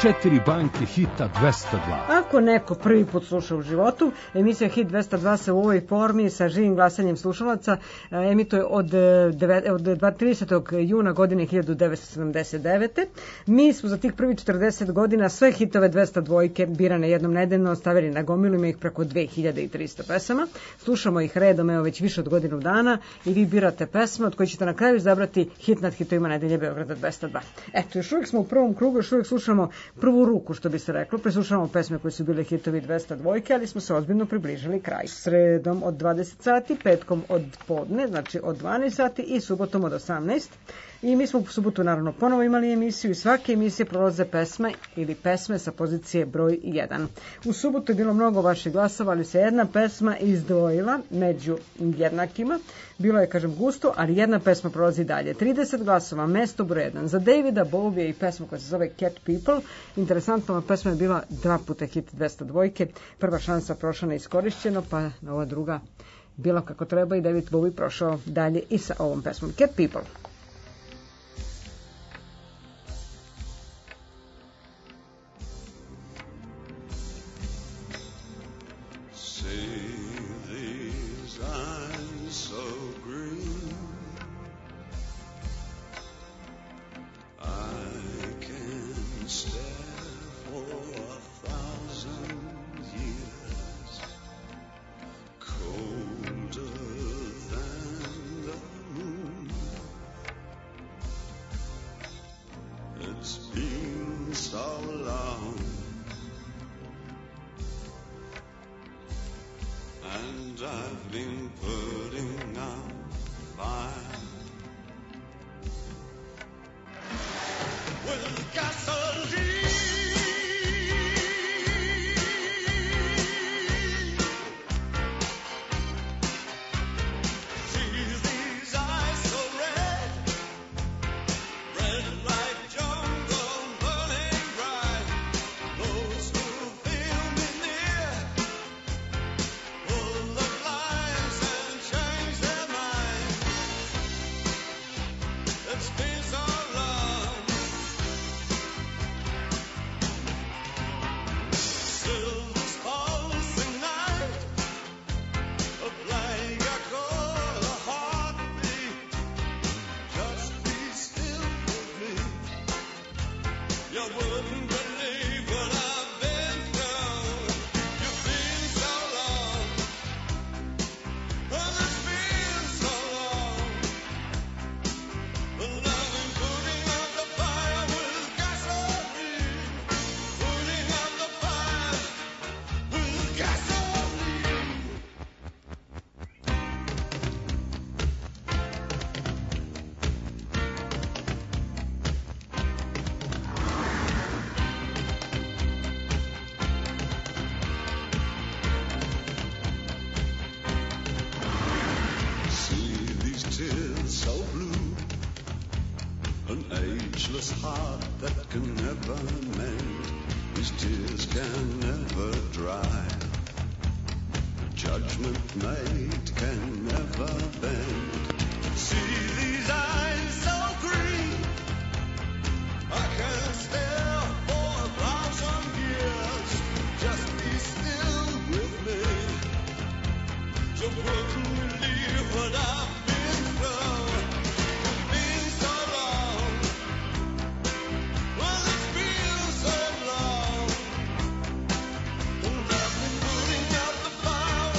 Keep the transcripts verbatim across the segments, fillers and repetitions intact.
četiri banke hita dvesta dva. Ako neko prvi put sluša u životu, emisija Hit dvesta dva se u ovoj formi sa živim glasanjem slušalaca emituje od, od tridesetog juna godine hiljadu devetsto sedamdeset devete. Mi smo za tih prvi četrdeset godina sve hitove dvesta dvojke birane jednom nedeljno stavili na gomilu, ima ih preko dve hiljade trista pesama. Slušamo ih redom, evo već više od godinu dana i vi birate pesme od koje ćete na kraju izabrati hit nad hitovima nedelje Beograda dvesta dva. Eto, još uvijek smo u prvom krugu, još uvijek slušamo prvu ruku, što bi se reklo. Preslušavamo pesme koje su bile hitovi dvesta dvojke, ali smo se ozbiljno približili kraju. Sredom od dvadeset sati, petkom od podne, znači od dvanaest sati i subotom od osamnaest. I mi smo u subotu naravno ponovo imali emisiju i svake emisije prolaze pesme ili pesme sa pozicije broj jedan. U subotu je bilo mnogo vaših glasova, ali se jedna pesma izdvojila među jednakima. Bilo je, kažem, gusto, ali jedna pesma prolazi dalje. trideset glasova, mesto broj jedan. Za Davida Bowija i pesmu koja se zove Cat People. Interesantno, pesma je bila dva puta hit dvesta dvojke. Prva šansa prošla neiskorišćeno, pa ova druga bila kako treba i David Bowie prošao dalje i sa ovom pesmom. Cat People. Heart that can never mend, these tears can never dry. Judgment made can never bend. See these eyes so green, I can stare for a thousand years. Just be still with me, so wouldn't believe what I've been through.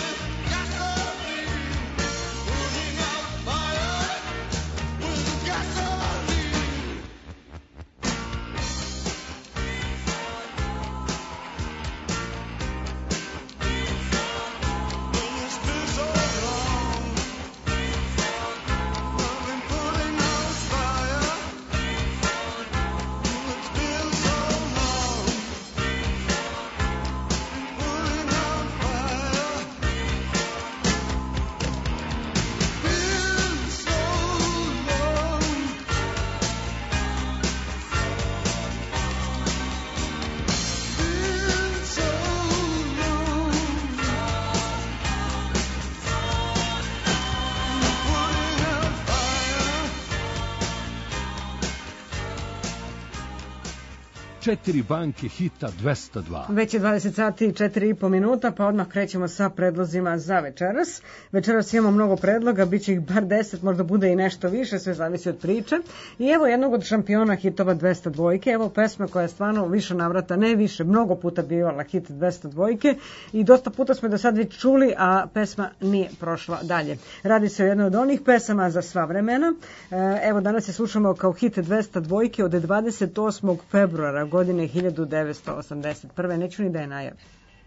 Gas četiri banke hita dvesta dva. Već je dvadeset sati i četiri i po minuta, pa odmah krećemo sa predlozima za večeras. Večeras imamo mnogo predloga, bit će ih bar deset, možda bude i nešto više, sve zavisi od priče. I evo jednog od šampiona hitova dvesta dvojke, evo pesma koja je stvarno više navrata, ne više, mnogo puta bivala hit dvesta dvojke i dosta puta smo do sad već čuli, a pesma nije prošla dalje. Radi se o jednoj od onih pesama za sva vremena. Evo danas je slušamo kao hit dvesta dvojke od dvadeset osmog februara godine hiljadu devetsto osamdeset prve. Neću ni da je najavim.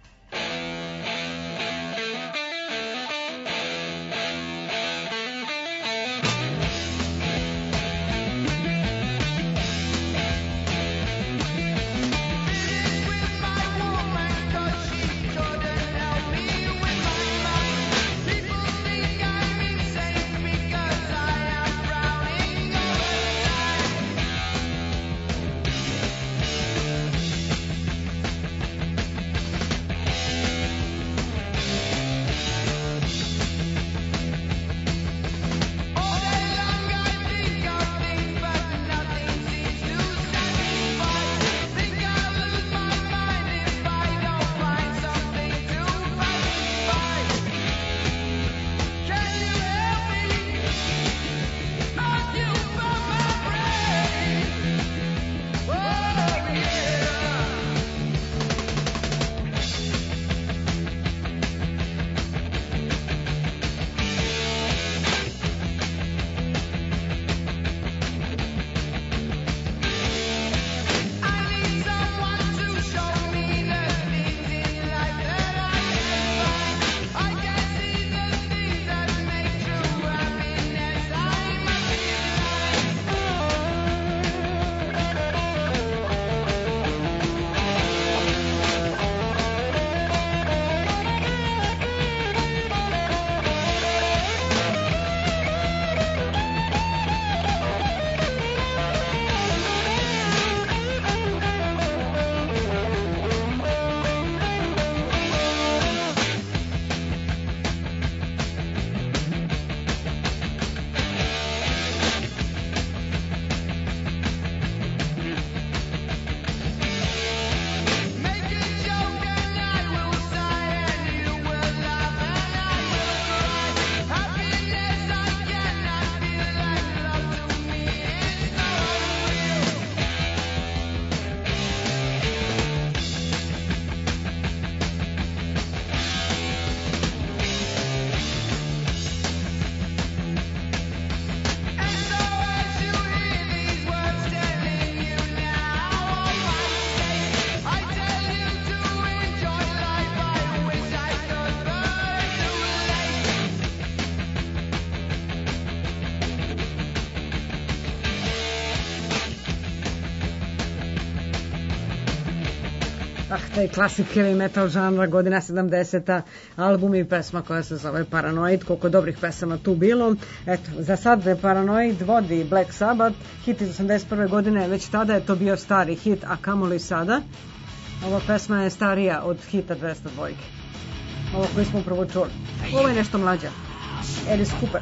Ah, taj klasik heavy metal žanra, godina sedamdeseta, album i pesma koja se zove Paranoid, koliko dobrih pesama tu bilo. Eto, za sad Paranoid vodi Black Sabbath, hit iz osamdeset prve godine, već tada je to bio stari hit, a kamoli sada. Ova pesma je starija od hita dvesta dvojke. Ovo koji smo upravo čuli. Ovo je nešto mlađa. Alice Cooper.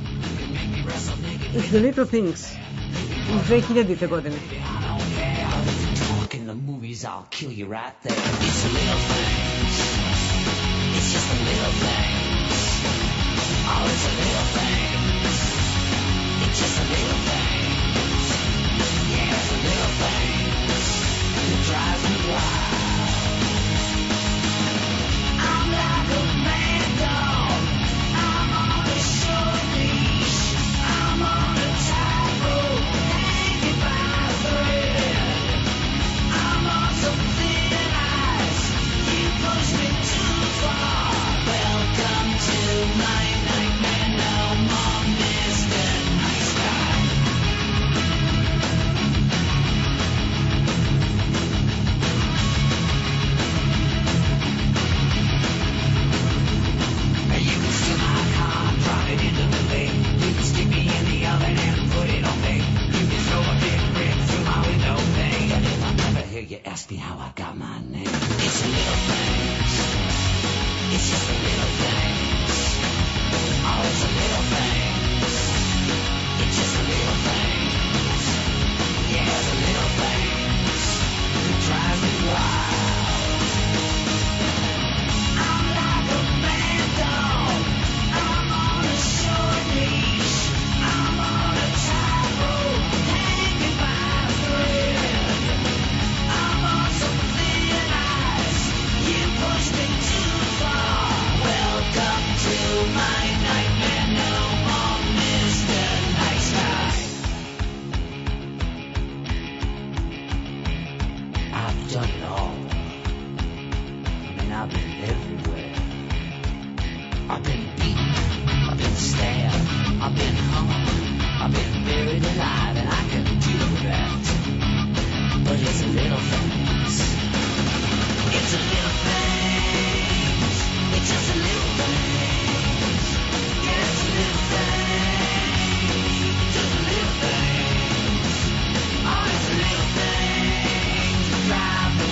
It's the Little Things iz dve hiljadite godine. In the movies, I'll kill you right there. It's the little things. It's just the little things. Oh, it's the little things. It's just the little things. Yeah, it's the little things that drives me wild. I'm like a mad dog. I'm on a short leash. I'm on a tightrope, hanging by a thread. Some thin ice, you push me too far. Welcome to my nightmare, no more Mister Nice Guy. You can steal my car, drop it into the lake. You can stick me in the oven and put it on bake. You can throw a big brick through my window pane. And if I never hear you ask me how I got my name, it's the little things. It's just the little things. Oh, it's the little things. It's just the little things. Yeah, the little things done it all. I mean, I've been everywhere. I've been beaten, I've been stabbed, I've been hung, I've been buried alive, and I can deal with that. But it's a little things. It's a little things. It's just a little things. Yeah, it's a little things. Just a little things. Oh, it's a little things that drive me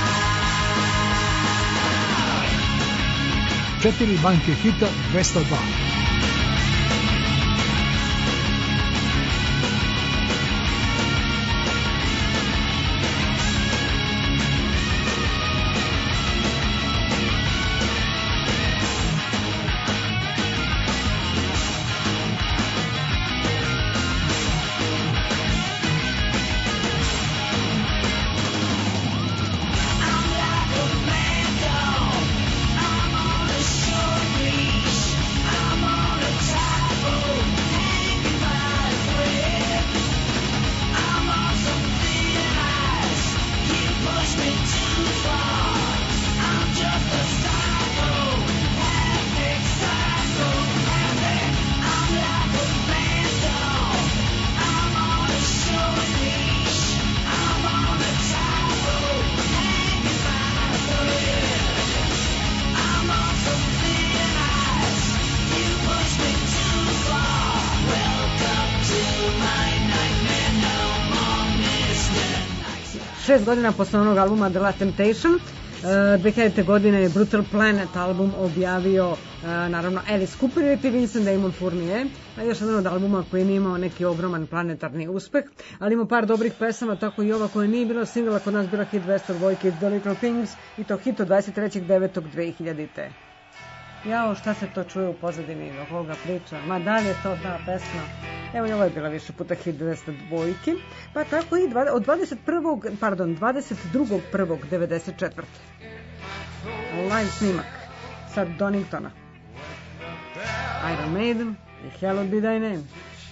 wild. Četiri banke hita dvesta dva. Šest godina posle onog albuma The Last Temptation, dve hiljadite. godine je Brutal Planet album objavio naravno Alice Cooper i Vincent Damon Fournier, još jedan od albuma koji nije imao neki ogroman planetarni uspeh, ali imao par dobrih pesama, tako i ova koja nije bila singla, kod nas bila hit dvesta dva, The Little Things, i to hit od dvadeset trećeg devetog dve hiljadite. Jao, šta se to čuje u pozadini, o koga priča, ma da li je to ta pesma? Evo i ovo je bila više puta hit dvesta dva, pa tako i od dvadeset prvog pardon, dvadeset drugog prvog devedeset četvrte live snimak sa Doningtona, Iron Maiden i Hallowed Be Thy Name.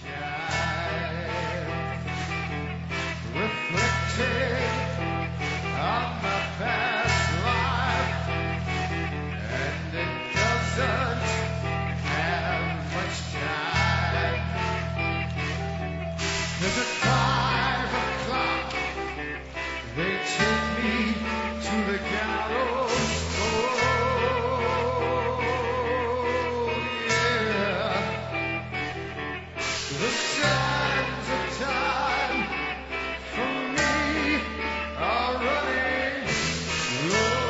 There's a five o'clock, they take me to the gallows, oh yeah. The sands of time for me are running low.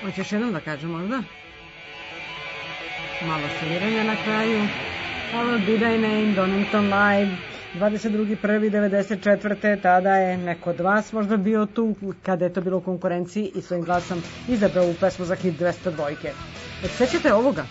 Hoće još jednom da kažem možda? Malo sviranja na kraju. Ovo Be Thy Name, Donington Live, dvadeset drugi prvi devedeset četvrte Tada je neko od vas možda bio tu kada je to bilo u konkurenciji i svojim glasom izabrao u pesmu za hit dvesta dva. Sećate ovoga?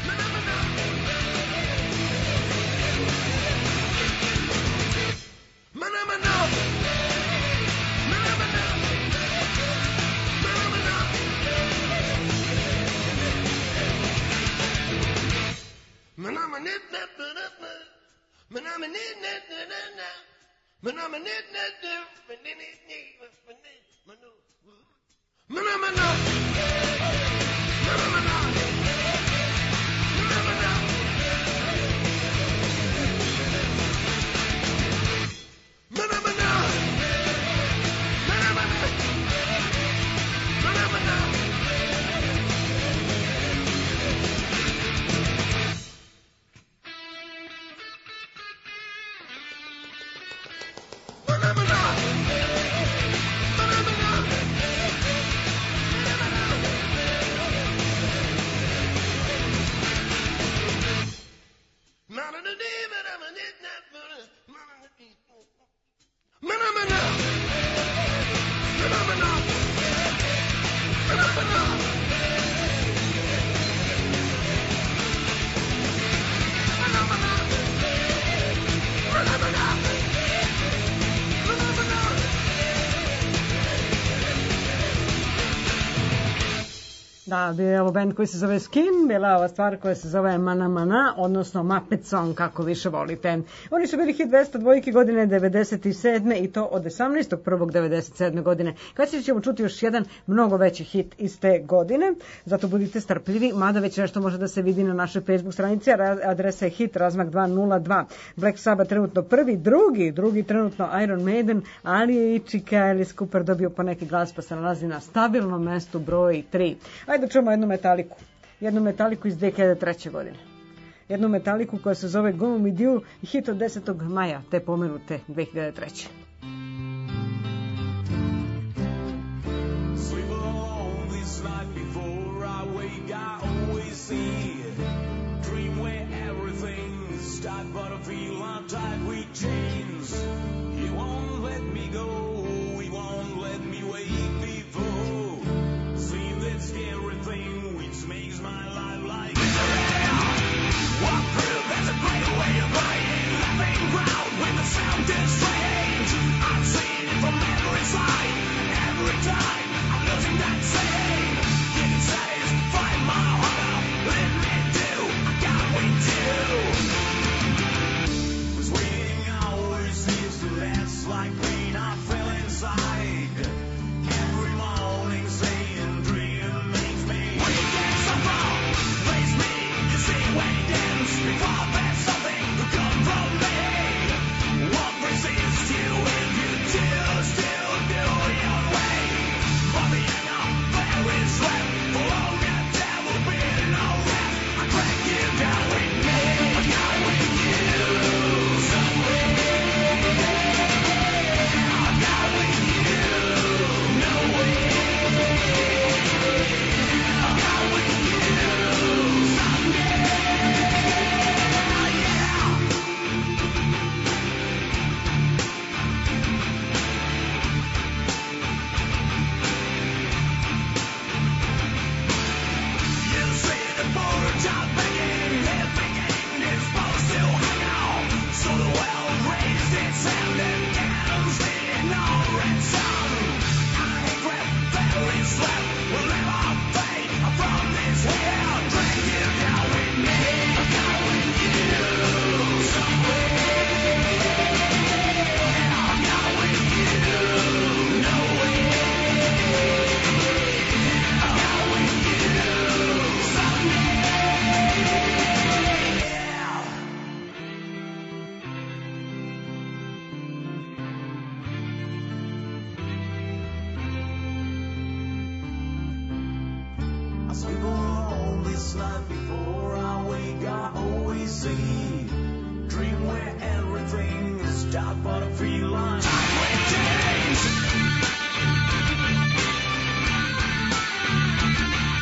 Da, bio je ovo band koji se zove Skin, bila ova stvar koja se zove Mana Mana, odnosno Muppet Song, kako više volite. Oni su bili hit dvesta dva godine devedeset sedme i to od osamnaestog prvog devedeset sedme godine. Kasnije ćemo čuti još jedan mnogo veći hit iz te godine, zato budite strpljivi, mada već nešto može da se vidi na našoj Facebook stranici, adresa je hit razmak dva nula dva. Black Sabbath trenutno prvi, drugi, drugi trenutno Iron Maiden, ali je i Čika Alice Cooper dobio po neki glas pa se nalazi na stabilnom mestu broj tri. Ajde da čujemo jednu metaliku. Jednu metaliku iz dve hiljade treće godine. Jednu metaliku koja se zove Go With You i hit od desetog maja te pomenute dve hiljade treće. Sleep alone this night before I wake, I always see dream where everything starts, but I feel I'm tied with chains. He won't let me go, he won't let me wake before. See that scary thing which makes my life like walk through, there's a great way of playing, laughing crowd when the sound is strange. I've seen it from every side, every time I'm losing that same. Getting satisfied, my heart, let me do, I got with you. Was waiting hours seems to last like pain I feel inside. Every morning saying dream makes me weekend somehow, place me, you see when he dance before there's something to come from me. Won't resist you if you still, still do your way. But the end of there is left, for long that there will be no rest. I drag you down with me, I got with you somewhere. I got with you nowhere. I got with you someday. You see the birds are begging, everything is supposed to hang out. So the world raised its hand and danced in our red sun. I regret there is left will never fade from this here. Drag you down with me, I got with you somewhere. I got with you nowhere. I got with you someday. I sleep alone this night before I wake, I always see dream where everything is dark, but I feel like time with change.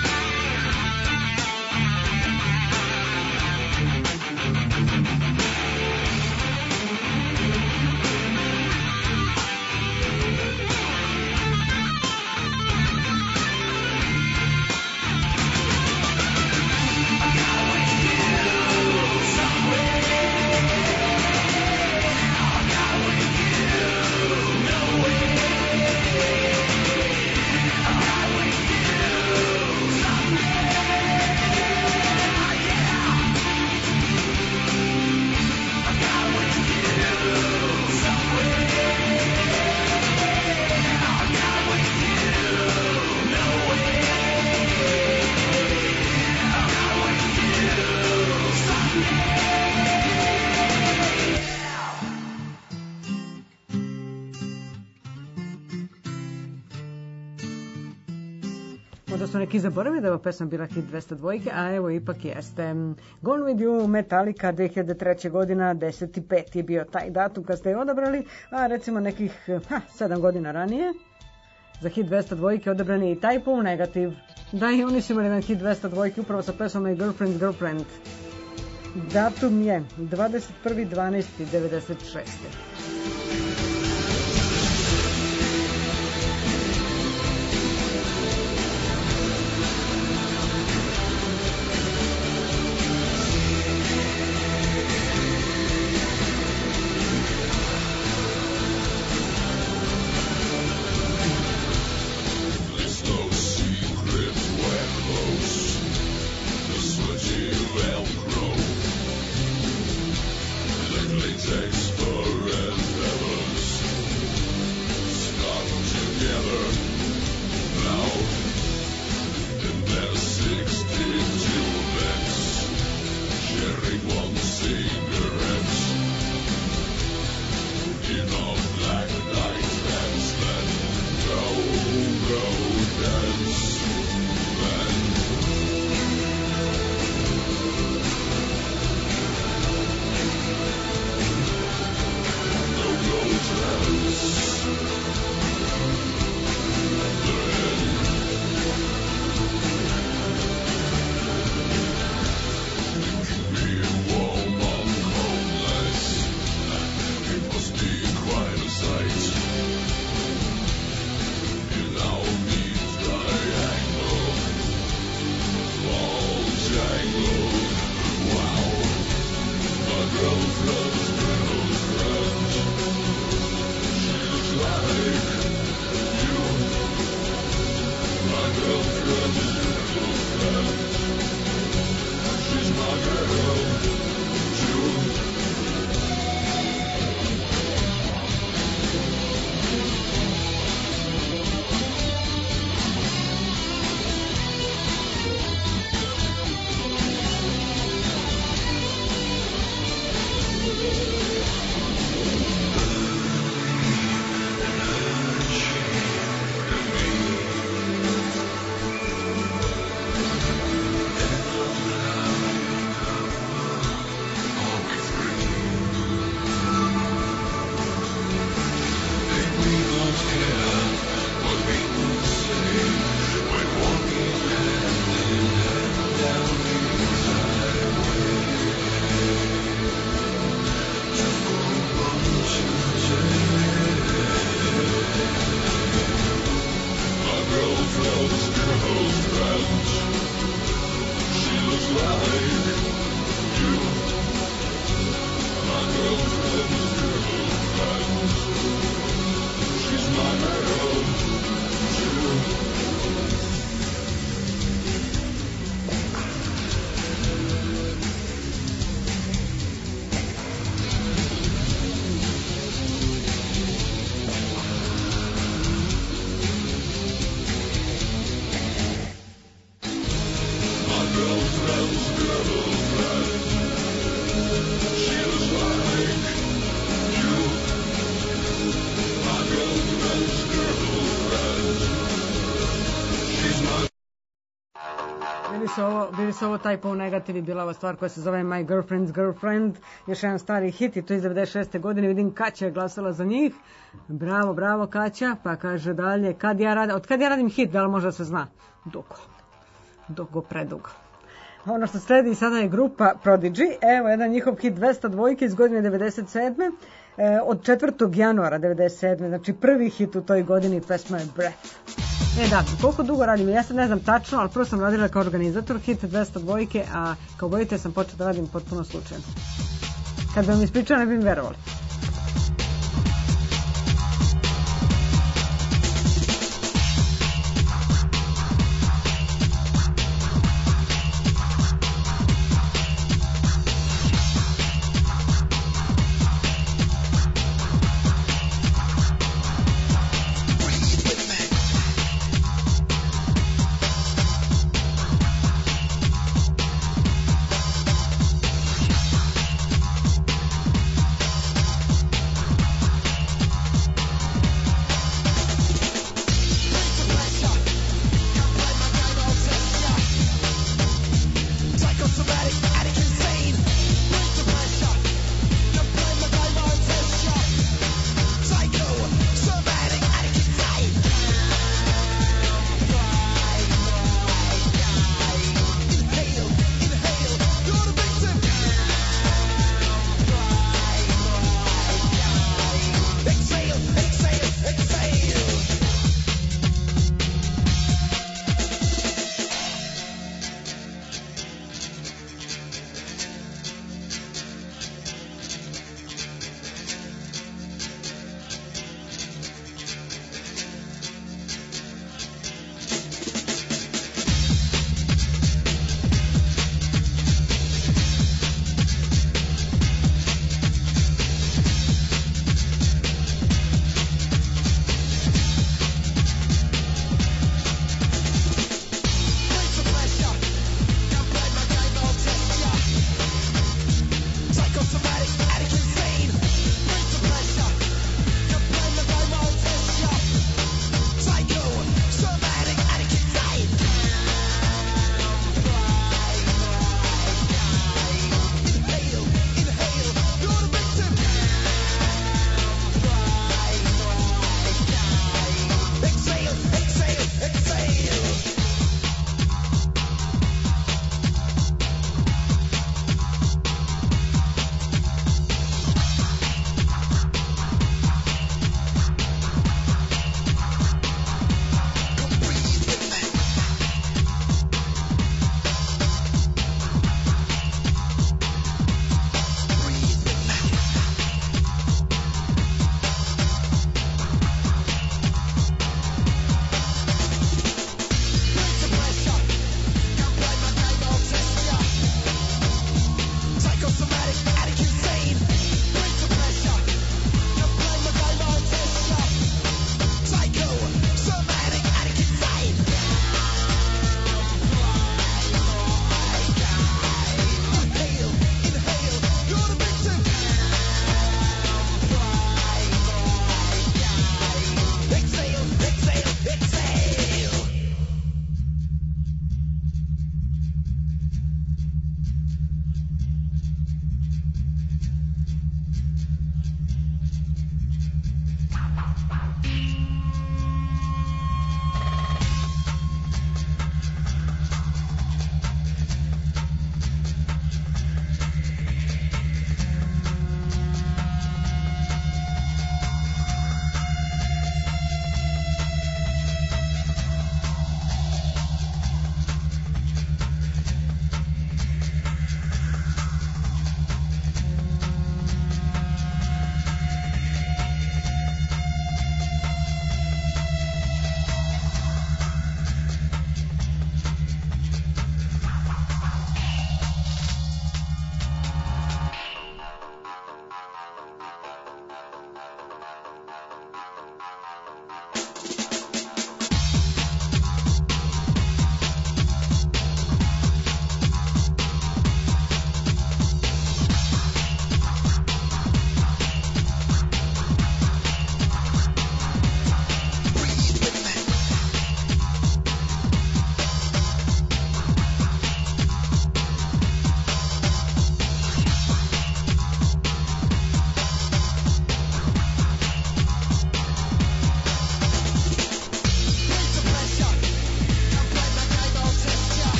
neki zaboravili da je ova pesma bila hit dvesta dva, a evo ipak jeste. Gone With You, Metallica, dve hiljade treće godina, deseti peti je bio taj datum kad ste je odabrali, a recimo nekih ha, sedam godina ranije za hit dvesta dva odabran je i taj pol negativ. Da, i oni su imali jedan hit dvesta dva upravo sa pesmom My Girlfriend's Girlfriend. Datum je dvadeset prvi dvanaesti devedeset šeste. Takes forever. Bili su ovo, bili su ovo Type O Negative i bila ova stvar koja se zove My Girlfriend's Girlfriend, još jedan stari hit i to iz devedeset šeste godine. Vidim Kaća je glasala za njih. Bravo, bravo Kaća. Pa kaže dalje, kad ja radim, od kad ja radim hit, da li možda se zna? Dugo. Dugo, predugo. Ono što sledi sada je grupa Prodigy. Evo jedan njihov hit dvesta dva iz godine devedeset sedme. E, od četvrtog januara devedeset sedme. Znači prvi hit u toj godini, pesma je Breath. E da, koliko dugo radim? Ja sad ne znam tačno, ali prvo sam radila kao organizator hit dvesta dva, a kao voditelj sam počela da radim potpuno slučajno. Kad bi vam ispričala, ne bi mi verovali.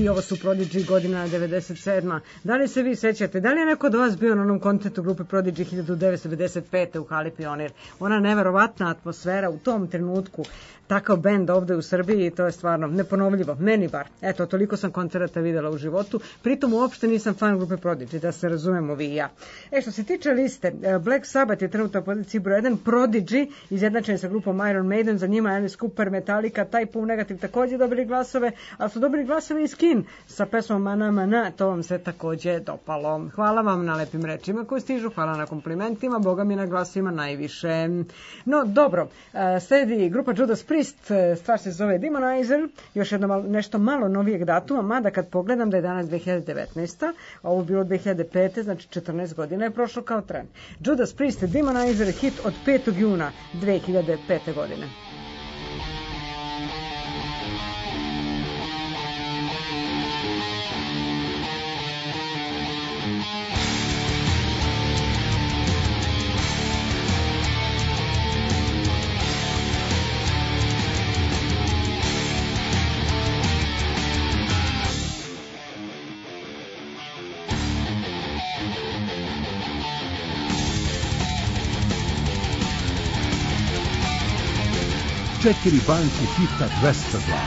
i ovo su Prodigy, godina devedeset sedma. Da li se vi sećate, da li je neko od vas bio na onom koncertu grupe Prodigy hiljadu devetsto devedeset pete u Hali Pionir? Ona neverovatna atmosfera u tom trenutku, takav bend ovde u Srbiji, to je stvarno neponovljivo, meni bar. Eto, toliko sam koncerata videla u životu, pritom uopšte nisam fan grupe Prodigy, da se razumemo vi i ja. E, što se tiče liste, Black Sabbath je trenutno na poziciji broj jedan, Prodigy, izjednačen sa grupom Iron Maiden, za njima Alice Cooper, Metallica, Type U Negative takođe dobili glasove, ali su dobili glasove i Skin sa pesmom Mana Mana, to vam se takođe dopalo. Hvala vam na lepim rečima koji stižu, hvala na komplimentima, boga mi na glasima najviše. No, dobro, sledi grupa Judas Priest, stvar se zove Demonizer, još jedno malo, nešto malo novijeg datuma, mada kad pogledam da je danas dve hiljade devetnaesta, a ovo bilo dve hiljade pete, znači četrnaest godina je prošlo kao tren. Judas Priest, Demonizer, hit od petog juna dve hiljade pete godine. Četiri banke hita dvesta dva.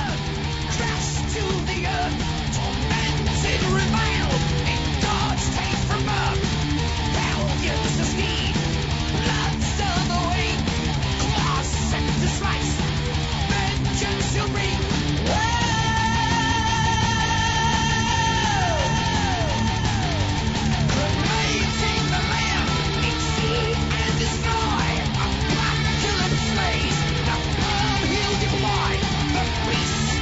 Destroy, the pearl he'll deploy, the priest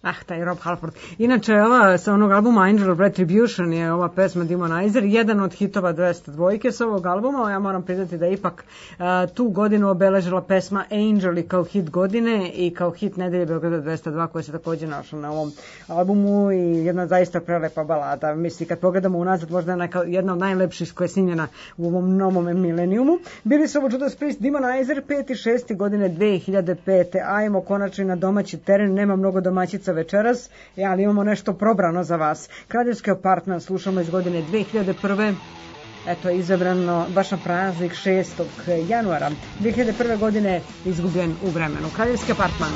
Ah, taj Rob Halford. Inače, ova sa onog albuma Angel of Retribution je ova pesma Demonizer, jedan od hitova dvesta dvojke sa ovog albuma. Ja moram priznati da je ipak a, tu godinu obeležila pesma Angel i kao hit godine i kao hit nedelje Beograda dvesta dva koja se također našla na ovom albumu i jedna zaista prelepa balada. Mislim, kad pogledamo unazad, možda je neka, jedna od najlepših koja je snimljena u ovom novom milenijumu. Bili su ovo Judas Priest, Demonizer, peti šesti godine dve hiljade pete. Ajmo konačno na domaći teren, nema mnogo domaćica večeras, ali imamo nešto probrano za vas. Kraljevski apartman slušamo iz godine dve hiljade prve. Eto, izabrano baš na praznik šestog januara dve hiljade prve godine, izgubljen u vremenu. Kraljevski apartman.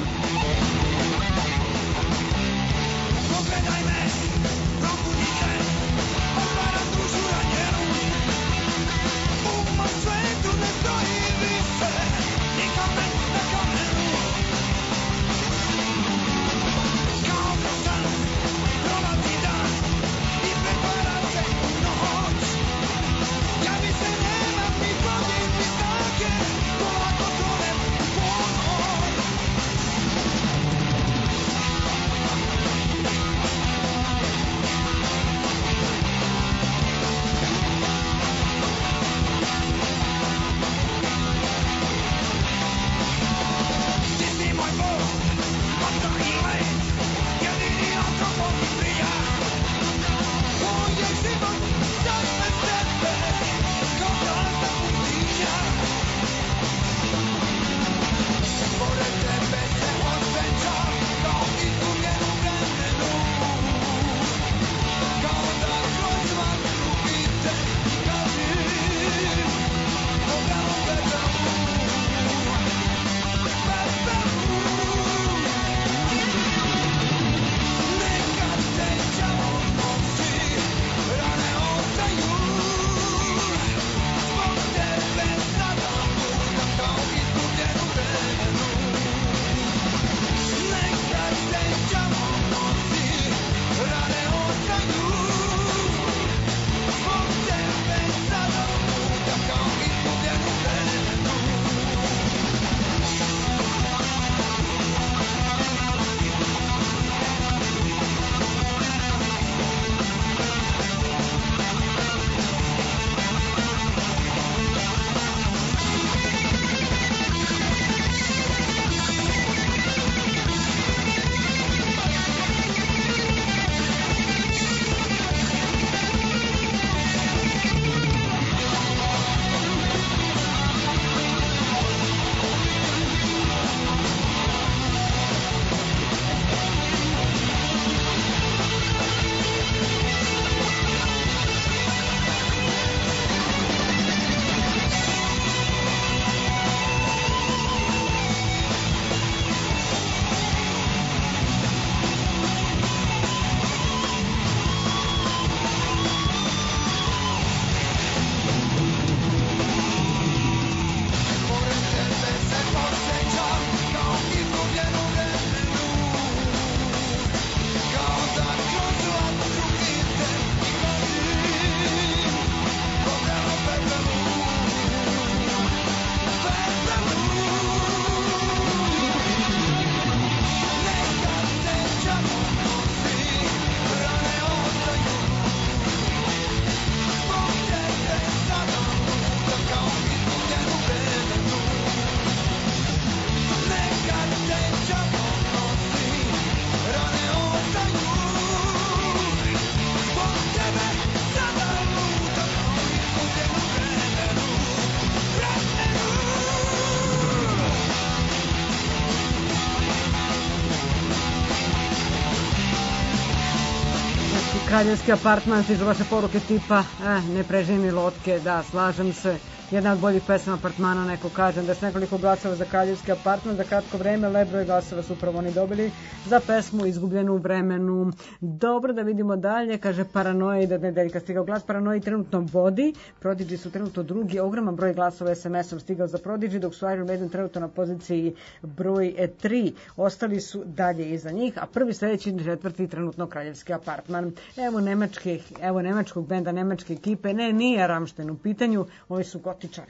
Kraljevski apartman, stižu vaše poruke tipa eh, ne prežimi lotke, da, slažem se. Jedna od boljih pesama apartmana, neko kaže da s nekoliko glasova za Kraljevski apartman, za kratko vreme, lep broj glasova su upravo oni dobili za pesmu Izgubljenu u vremenu. Dobro, da vidimo dalje, kaže Paranoid, od nedeljka stigao glas, Paranoid trenutno vodi, Prodigy su trenutno drugi, ogroman broj glasova es em esom stigao za Prodigy, dok su Iron Maiden trenutno na poziciji broj tri, ostali su dalje iza njih, a prvi sljedeći četvrti trenutno Kraljevski apartman. Evo, nemačke, evo nemačkog benda, nemačke ekipe, ne, nije Rammstein u pitanju, ovi su gotičari.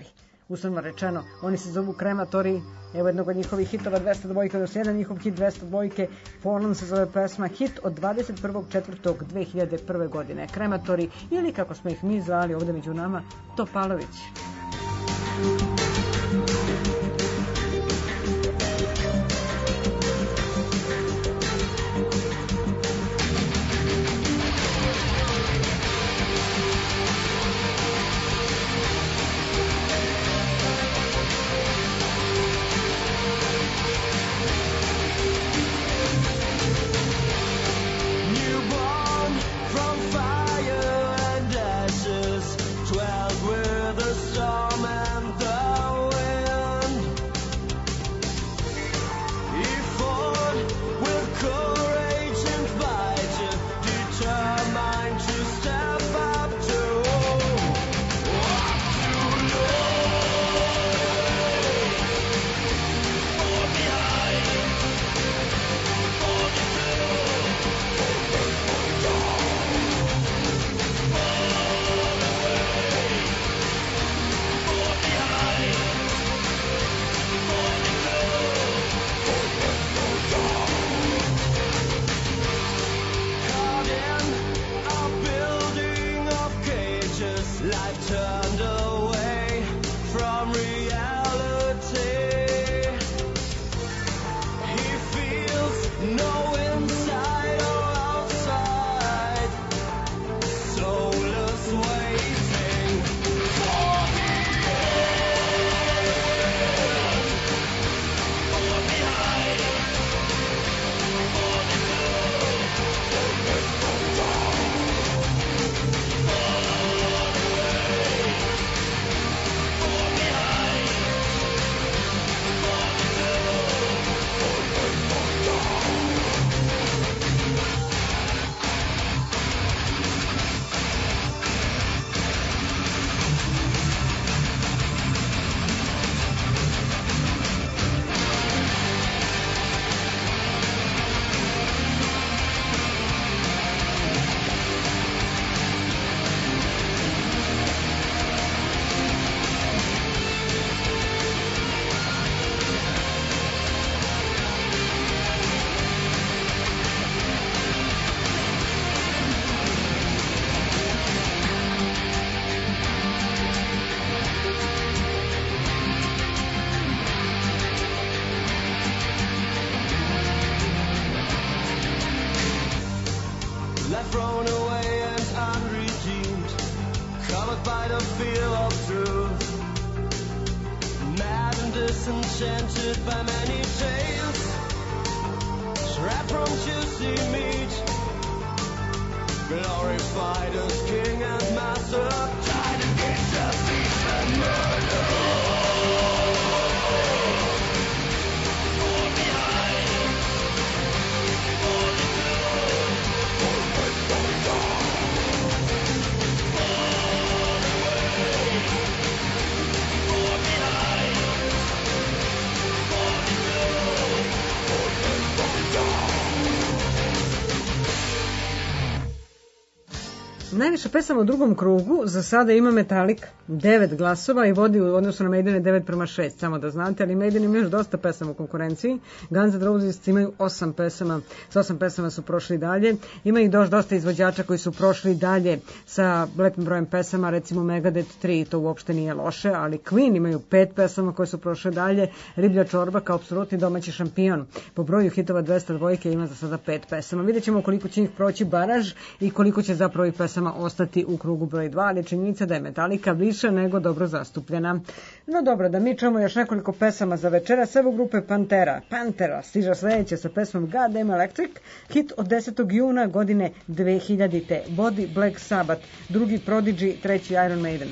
uslovno rečeno. Oni se zovu Krematori, evo jednog od njihovih hitova dvesta dvojke, još jedan njihov hit dvesta dvojke, Fallen se zove pesma, hit od dvadeset prvog četvrtog dve hiljade prve. godine. Krematori, ili kako smo ih mi zvali ovde među nama, Topalović. Najviše pesama u drugom krugu za sada ima Metallica, devet glasova i vodi u odnosu na Maidene devet prema šest, samo da znate, ali Maiden ima još dosta pesama u konkurenciji. Guns N' Roses imaju osam pesama, s osam pesama su prošli dalje. Ima ih još dosta izvođača koji su prošli dalje sa lepim brojem pesama, recimo Megadeth tri, to uopšte nije loše, ali Queen imaju pet pesama koje su prošle dalje. Riblja čorba kao apsolutni domaći šampion po broju hitova dvesta dvojke ima za sada pet pesama. Vidjet ćemo koliko će ih proći baraž i koliko će zapravo i pesama ostati u krugu broj dva, ali činjenica da je Metallica više nego dobro zastupljena. No dobro, da mi čujemo još nekoliko pesama za večeras. Evo grupe Pantera. Pantera stiža sledeće sa pesmom God Damn Electric, hit od desetog juna godine dve hiljadite. Vodi Black Sabbath, drugi Prodigy, treći Iron Maiden.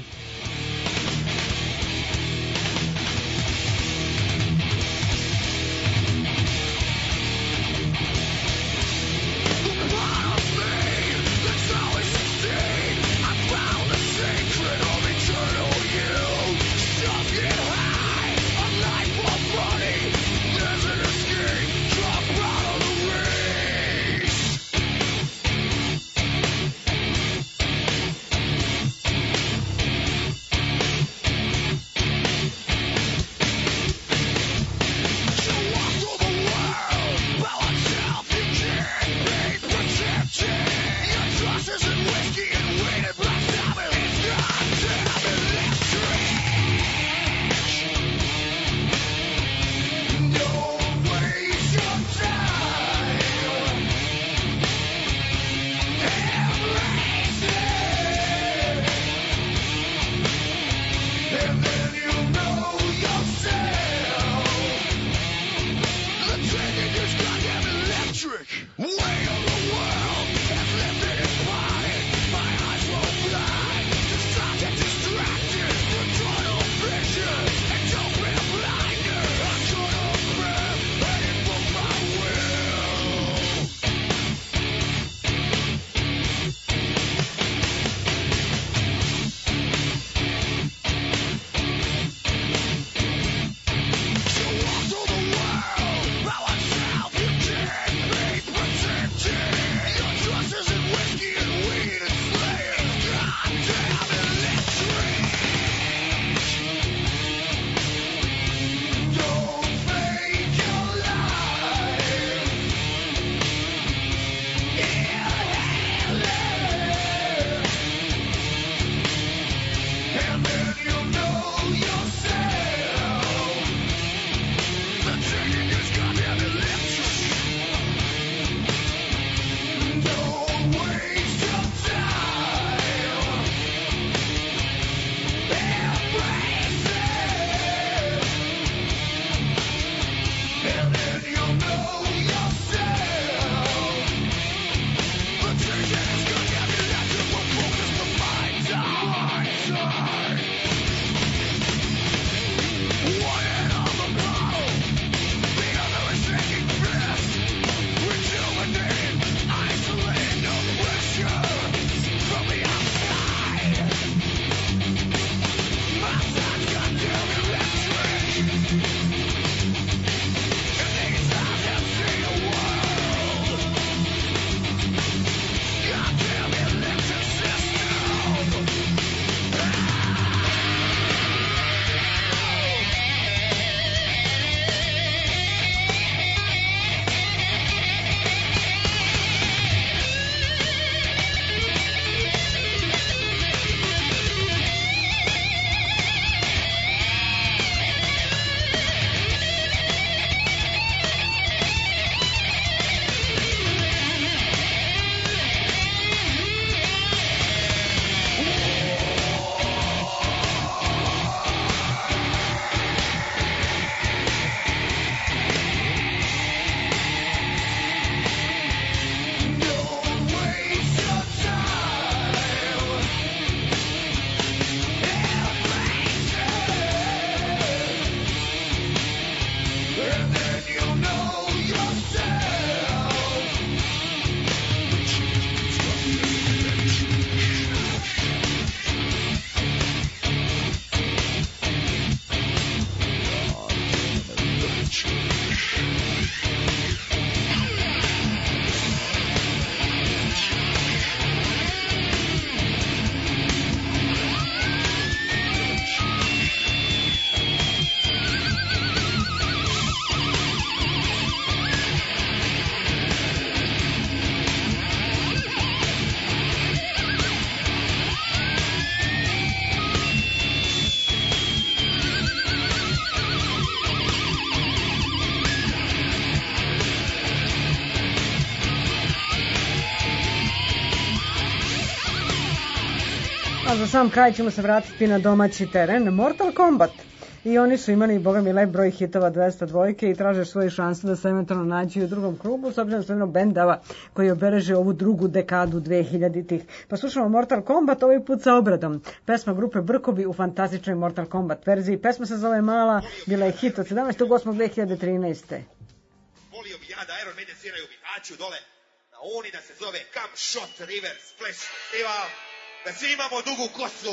A za sam kraj ćemo se vratiti na domaći teren. Mortal Kombat. I oni su imali, boga mi, lep broj hitova dvesta dva i traže svoje šanse da se eventualno nađu u drugom krugu, s obzirom da su bendava koji obeleže ovu drugu dekadu dvehiljaditih. Pa slušamo Mortal Kombat, ovaj put sa obradom. Pesma grupe Brkovi u fantastičnoj Mortal Kombat verziji. Pesma se zove Mala, bila je hit od sedamnaestog osmog dve hiljade trinaeste. Volio bi ja da Iron Maiden sviraju Bihaću dole na Uni, da se zove Come Shot River Splash Festival, da svi imamo dugu kosu.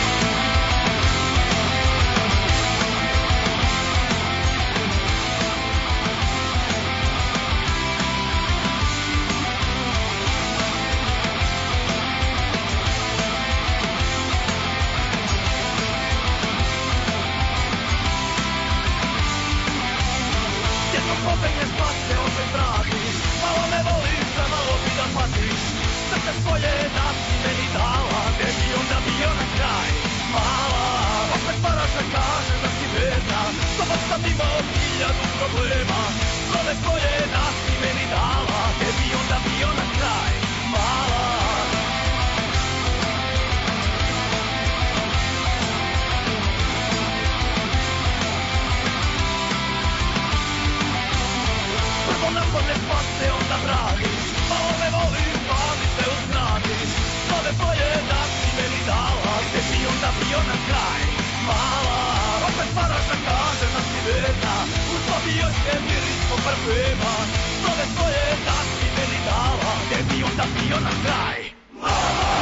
Popegneš pase, opet tražiš, malo me voliš, a malo bi da patiš. Srce svoje da si meni dala, gde bi onda bio na kraj. Mala, opet paraš da kažeš da si bedna, s tobom sam imao hiljadu problema. Sve svoje da si meni dala, gde bi onda bio na kraj. Mala. Naporne spase onda braniš, malo me voliš, pa mi se uzgradiš. Sve tvoje da si meni dala, gde bi onda bio na kraj. Mala, opet paraš da kažeš da si bedna, uz to bi još je miris po parfema. Sve tvoje da si meni dala, gde bi onda bio na kraj. Mala.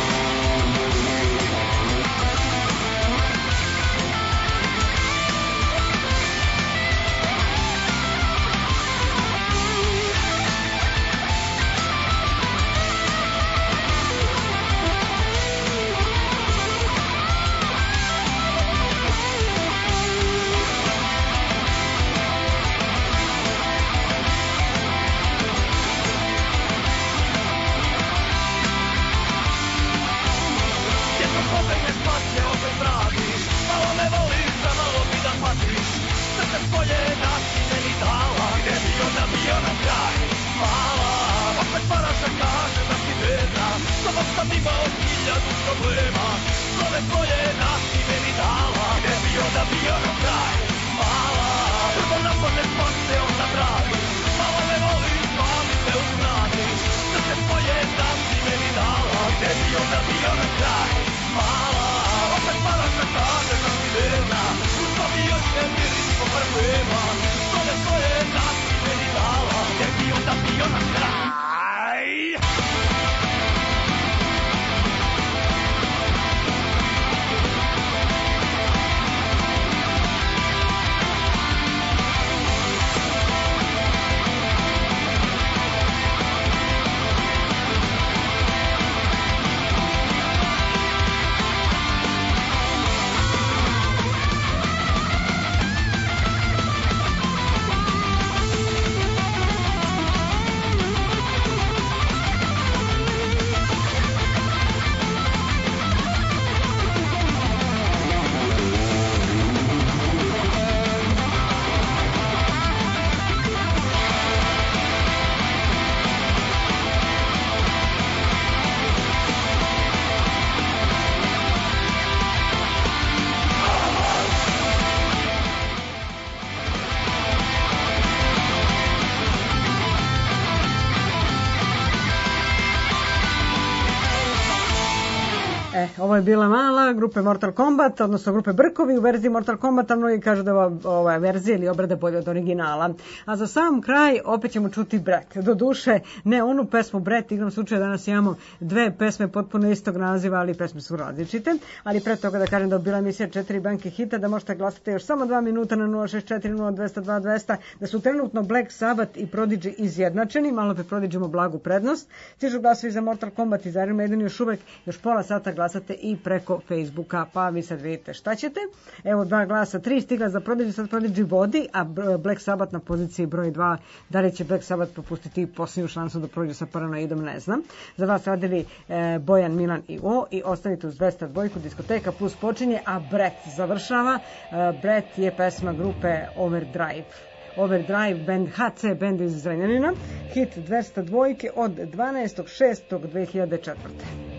Ovo je bila Mala, grupe Mortal Kombat, odnosno grupe Brkovi u verziji Mortal Kombata. Mnogi kažu da ova, ova verzija ili obrada bolje od originala. A za sam kraj opet ćemo čuti Bret. Do duše, ne onu pesmu Bret, igram slučaja danas imamo dve pesme potpuno istog naziva, ali pesme su različite. Ali pre toga da kažem da je bila emisija četiri banke hita, da možete glasati još samo dva minuta na nula šest četiri nula dva nula dva dva nula nula, da su trenutno Black Sabbath i Prodigy izjednačeni, malo pe Prodigy ima blagu prednost. Stižu glasovi za Mortal Kombat i za Iron Maiden još uvek, još pola sata glasate i preko Facebooka, pa vi sad vidite šta ćete. Evo dva glasa, tri stigla za Prodigy, sad Prodigy vodi, a Black Sabbath na poziciji broj dva. Da li će Black Sabbath propustiti posljednju šansu da prođe sa Paranoidom, ne znam. Za vas radili e, Bojan, Milan i O, i ostanite uz dvesta dva, diskoteka plus počinje, a Bret završava. E, Bret je pesma grupe Overdrive. Overdrive, band H C, band iz Zrenjanina, hit dvesta dva od dvanaestog šestog dve hiljade četvrte.